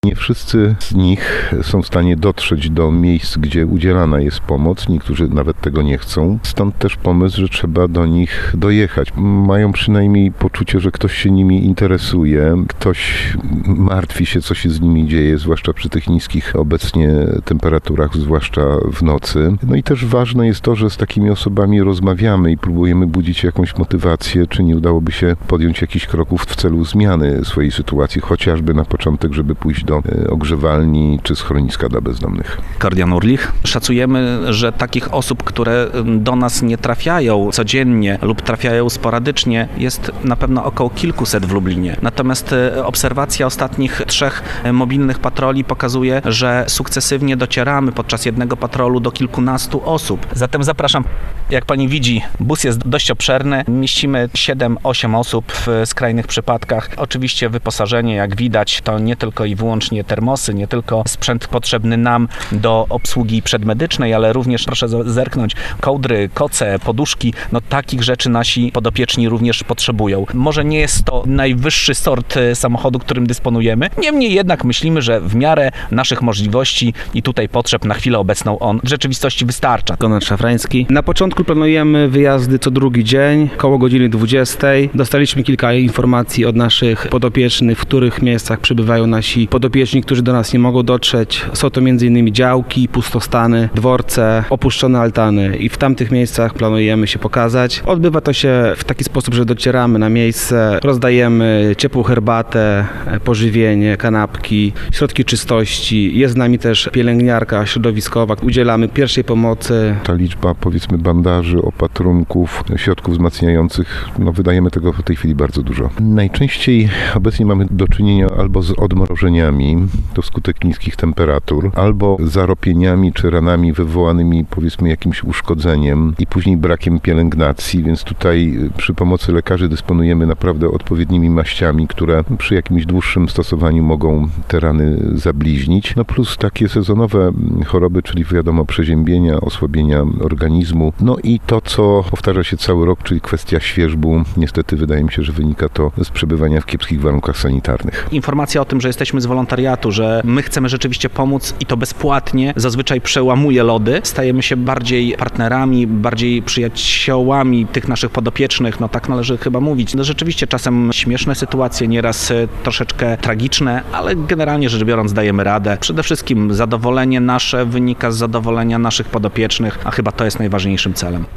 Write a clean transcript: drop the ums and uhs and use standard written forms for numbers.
Nie wszyscy z nich są w stanie dotrzeć do miejsc, gdzie udzielana jest pomoc. Niektórzy nawet tego nie chcą. Stąd też pomysł, że trzeba do nich dojechać. Mają przynajmniej poczucie, że ktoś się nimi interesuje, ktoś martwi się, co się z nimi dzieje, zwłaszcza przy tych niskich obecnie temperaturach, zwłaszcza w nocy. No i też ważne jest to, że z takimi osobami rozmawiamy i próbujemy budzić jakąś motywację, czy nie udałoby się podjąć jakichś kroków w celu zmiany swojej sytuacji, chociażby na początek, żeby pójść do ogrzewalni czy schroniska dla bezdomnych. Kordian Urlich. Szacujemy, że takich osób, które do nas nie trafiają codziennie lub trafiają sporadycznie, jest na pewno około kilkuset w Lublinie. Natomiast obserwacja ostatnich 3 mobilnych patroli pokazuje, że sukcesywnie docieramy podczas jednego patrolu do kilkunastu osób. Zatem zapraszam. Jak pani widzi, bus jest dość obszerny. Mieścimy 7-8 osób w skrajnych przypadkach. Oczywiście wyposażenie, jak widać, to nie tylko i wyłącznie termosy, nie tylko sprzęt potrzebny nam do obsługi przedmedycznej, ale również, proszę zerknąć, kołdry, koce, poduszki. No takich rzeczy nasi podopieczni również potrzebują. Może nie jest to najwyższy sort samochodu, którym dysponujemy. Niemniej jednak myślimy, że w miarę naszych możliwości i tutaj potrzeb na chwilę obecną on w rzeczywistości wystarcza. Konrad Szafrański. Na początku planujemy wyjazdy co drugi dzień, koło godziny 20. Dostaliśmy kilka informacji od naszych podopiecznych, w których miejscach przebywają nasi podopieczni, którzy do nas nie mogą dotrzeć. Są to m.in. działki, pustostany, dworce, opuszczone altany i w tamtych miejscach planujemy się pokazać. Odbywa to się w taki sposób, że docieramy na miejsce, rozdajemy ciepłą herbatę, pożywienie, kanapki, środki czystości. Jest z nami też pielęgniarka środowiskowa. Udzielamy pierwszej pomocy. Ta liczba, powiedzmy, bandaży, opatrunków, środków wzmacniających, wydajemy tego w tej chwili bardzo dużo. Najczęściej obecnie mamy do czynienia albo z odmrożeniami, to wskutek niskich temperatur, albo zaropieniami czy ranami wywołanymi, powiedzmy, jakimś uszkodzeniem i później brakiem pielęgnacji, więc tutaj przy pomocy lekarzy dysponujemy naprawdę odpowiednimi maściami, które przy jakimś dłuższym stosowaniu mogą te rany zabliźnić. No plus takie sezonowe choroby, czyli wiadomo przeziębienia, osłabienia organizmu. No i to, co powtarza się cały rok, czyli kwestia świerzbu. Niestety wydaje mi się, że wynika to z przebywania w kiepskich warunkach sanitarnych. Informacja o tym, że jesteśmy z wolontariatu, że my chcemy rzeczywiście pomóc i to bezpłatnie, zazwyczaj przełamuje lody. Stajemy się bardziej partnerami, bardziej przyjaciołami tych naszych podopiecznych, no tak należy chyba mówić. No rzeczywiście czasem śmieszne sytuacje, nieraz troszeczkę tragiczne, ale generalnie rzecz biorąc dajemy radę. Przede wszystkim zadowolenie nasze wynika z zadowolenia naszych podopiecznych, a chyba to jest najważniejszym celem.